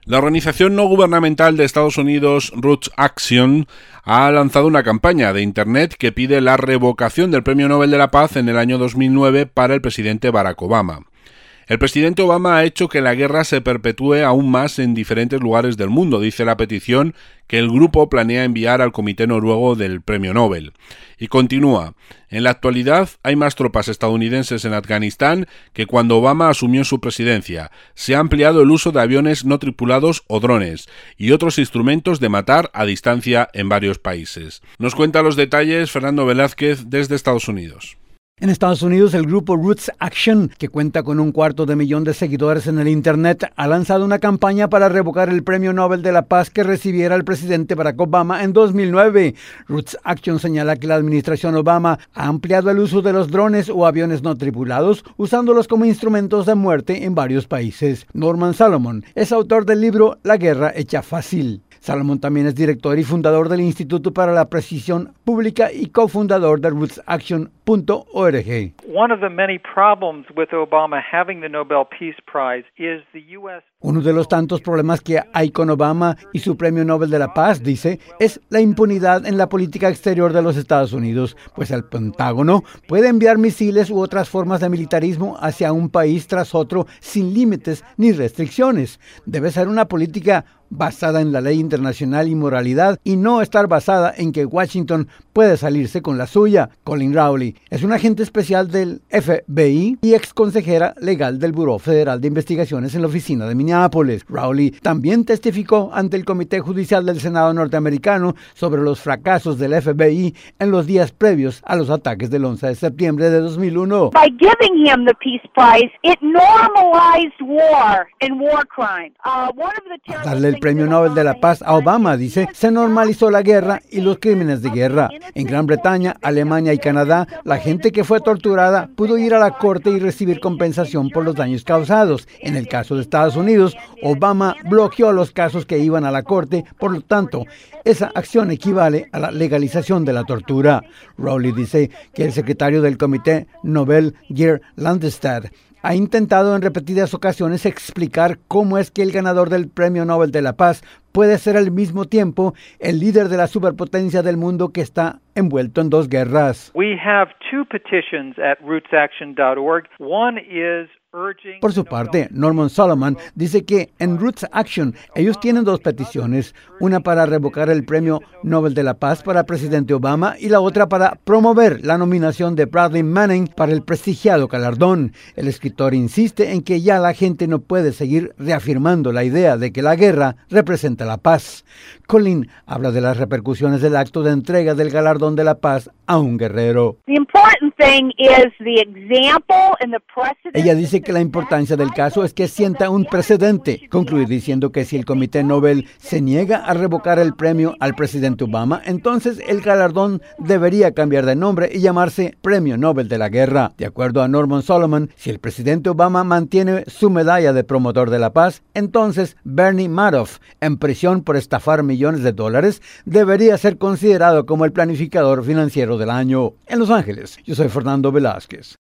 La organización no gubernamental de Estados Unidos, Roots Action, ha lanzado una campaña de Internet que pide la revocación del Premio Nobel de la Paz en el año 2009 para el presidente Barack Obama. El presidente Obama ha hecho que la guerra se perpetúe aún más en diferentes lugares del mundo, dice la petición que el grupo planea enviar al Comité Noruego del Premio Nobel. Y continúa: en la actualidad hay más tropas estadounidenses en Afganistán que cuando Obama asumió su presidencia. Se ha ampliado el uso de aviones no tripulados o drones y otros instrumentos de matar a distancia en varios países. Nos cuenta los detalles Fernando Velázquez desde Estados Unidos. En Estados Unidos, el grupo Roots Action, que cuenta con 250,000 de seguidores en el Internet, ha lanzado una campaña para revocar el Premio Nobel de la Paz que recibiera el presidente Barack Obama en 2009. Roots Action señala que la administración Obama ha ampliado el uso de los drones o aviones no tripulados, usándolos como instrumentos de muerte en varios países. Norman Solomon es autor del libro La guerra hecha fácil. Solomon también es director y fundador del Instituto para la Precisión Pública y cofundador de rootsaction.org. Uno de los tantos problemas que hay con Obama y su Premio Nobel de la Paz, dice, es la impunidad en la política exterior de los Estados Unidos, pues el Pentágono puede enviar misiles u otras formas de militarismo hacia un país tras otro sin límites ni restricciones. Debe ser una política basada en la ley internacional y moralidad y no estar basada en que Washington puede salirse con la suya. Colin Rowley es un agente especial del FBI y ex consejera legal del Buró Federal de Investigaciones en la oficina de Minneapolis. Rowley también testificó ante el Comité Judicial del Senado norteamericano sobre los fracasos del FBI en los días previos a los ataques del 11 de septiembre de 2001. By giving him the Peace Prize, it normalized war and war crimes. Al darle el Premio Nobel de la Paz a Obama, dice, se normalizó la guerra y los crímenes de guerra. En Gran Bretaña, Alemania y Canadá, la gente que fue torturada pudo ir a la corte y recibir compensación por los daños causados. En el caso de Estados Unidos, Obama bloqueó los casos que iban a la corte, por lo tanto, esa acción equivale a la legalización de la tortura. Rowley dice que el secretario del Comité Nobel, Geir Landestad, ha intentado en repetidas ocasiones explicar cómo es que el ganador del Premio Nobel de la Paz puede ser al mismo tiempo el líder de la superpotencia del mundo que está envuelto en dos guerras. We have two petitions at rootsaction.org. One is Por su parte, Norman Solomon dice que en Roots Action ellos tienen dos peticiones, una para revocar el Premio Nobel de la Paz para el presidente Obama y la otra para promover la nominación de Bradley Manning para el prestigiado galardón. El escritor insiste en que ya la gente no puede seguir reafirmando la idea de que la guerra representa la paz. Colin habla de las repercusiones del acto de entrega del galardón de la paz a un guerrero. Ella dice que la importancia del caso es que sienta un precedente. Concluye diciendo que si el Comité Nobel se niega a revocar el premio al presidente Obama, entonces el galardón debería cambiar de nombre y llamarse Premio Nobel de la Guerra. De acuerdo a Norman Solomon, si el presidente Obama mantiene su medalla de promotor de la paz, entonces Bernie Madoff, en prisión por estafar millones de dólares, debería ser considerado como el planificador financiero del año. En Los Ángeles, yo soy Fernando Velázquez.